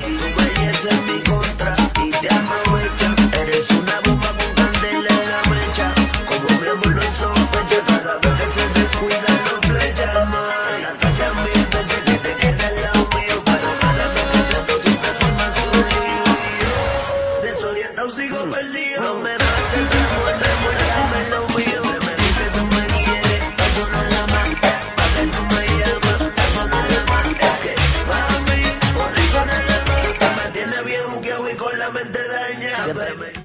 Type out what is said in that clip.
Tu belleza es mi contra y te aprovecha. Eres una bomba con candela en la mecha. Como mi amor lo sospecha, cada vez que se descuida lo flecha más. En la calle mil veces que te queda al lado mío, pero cada vez que trato siempre fue más solo. Desorientado sigo perdido. No me